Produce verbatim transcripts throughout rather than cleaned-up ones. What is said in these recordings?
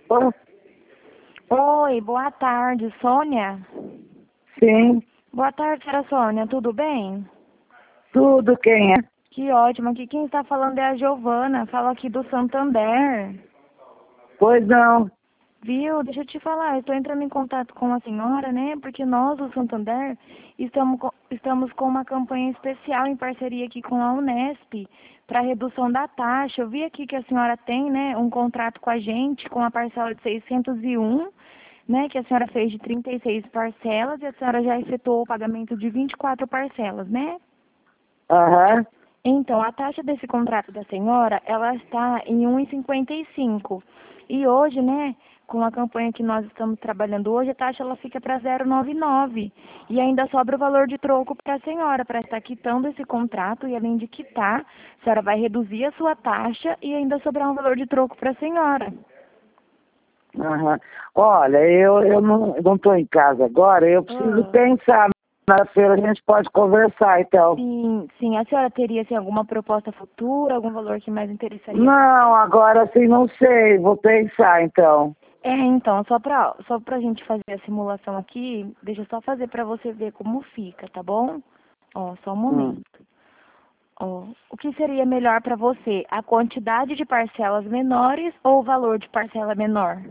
Oh, Oi, boa tarde, Sônia? sim, Boa tarde, senhora Sônia, tudo bem? tudo quem é? Que ótimo, aqui quem está falando é a Giovana, falo aqui do Santander. Pois não. Viu? Deixa eu te falar, eu estou entrando em contato com a senhora, né? Porque nós, do Santander, estamos com, estamos com uma campanha especial em parceria aqui com a Unesp para redução da taxa. Eu vi aqui que a senhora tem, né, um contrato com a gente com a parcela de seiscentos e um, né, que a senhora fez de trinta e seis parcelas e a senhora já efetuou o pagamento de vinte e quatro parcelas, né? Aham. Então, a taxa desse contrato da senhora, ela está em um vírgula cinquenta e cinco. E hoje, né, com a campanha que nós estamos trabalhando hoje, a taxa ela fica para zero vírgula noventa e nove. E ainda sobra o valor de troco para a senhora, para estar quitando esse contrato. E além de quitar, a senhora vai reduzir a sua taxa e ainda sobrar um valor de troco para a senhora. Aham. Olha, eu, eu não estou em casa agora, eu preciso Ah. pensar. Na feira a gente pode conversar, então. Sim, sim. A senhora teria assim, alguma proposta futura, algum valor que mais interessaria? Não, agora sim não sei, vou pensar, então. É, então, só pra, só pra gente fazer a simulação aqui, deixa eu só fazer pra você ver como fica, tá bom? Ó, só um Hum. momento. Ó, o que seria melhor pra você? A quantidade de parcelas menores ou o valor de parcela menor?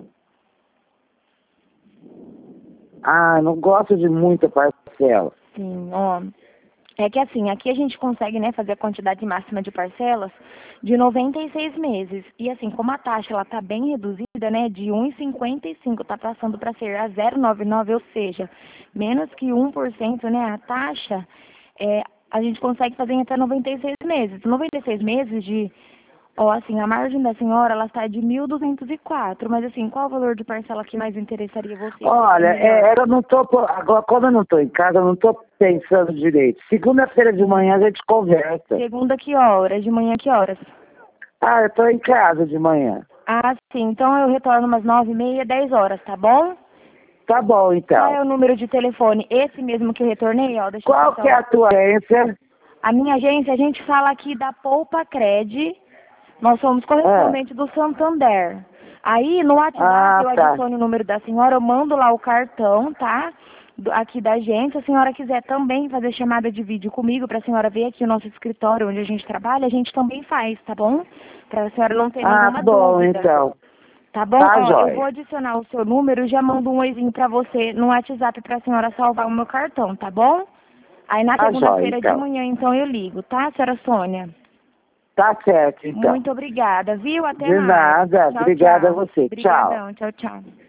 Ah, não gosto de muita parcela. Sim, ó. É que assim, aqui a gente consegue, né, fazer a quantidade máxima de parcelas de noventa e seis meses. E assim, como a taxa ela tá bem reduzida, né, de um vírgula cinquenta e cinco, tá passando para ser a zero vírgula noventa e nove, ou seja, menos que um por cento, né, a taxa, é, a gente consegue fazer em até noventa e seis meses. noventa e seis meses de, ó, assim, a margem da senhora, ela está de mil duzentos e quatro, mas assim, qual o valor de parcela que mais interessaria você? Que seria Olha, melhor? é, eu não tô, agora como eu não estou em casa, eu não estou pensando direito. Segunda-feira de manhã a gente conversa. Segunda que horas? De manhã que horas? Ah, eu estou em casa de manhã. Ah, sim. Então eu retorno umas nove e meia, dez horas, tá bom? Tá bom, Qual então. é o número de telefone? Esse mesmo que eu retornei, ó. Deixa eu Qual passar que é o... a tua agência? A minha agência, a gente fala aqui da Poupa Cred. Nós somos Ah, correspondentes do Santander. Aí no WhatsApp ah, eu tá. adiciono o número da senhora, eu mando lá o cartão, tá? Do- aqui da agência. Se a senhora quiser também fazer chamada de vídeo comigo, para a senhora ver aqui o nosso escritório onde a gente trabalha, a gente também faz, tá bom? Para a senhora não ter Ah, nenhuma bom, dúvida. então. Tá bom? Tá, Ó, eu vou joia. adicionar o seu número e já mando um oizinho pra você no WhatsApp pra senhora salvar o meu cartão, tá bom? Aí na Tá, joia, segunda-feira de então. manhã, então, eu ligo, tá, senhora Sônia? Tá certo, então. Muito obrigada, viu? Até De mais. nada. Tchau, Obrigada a tchau. você. Tchau. Obrigadão, tchau, tchau.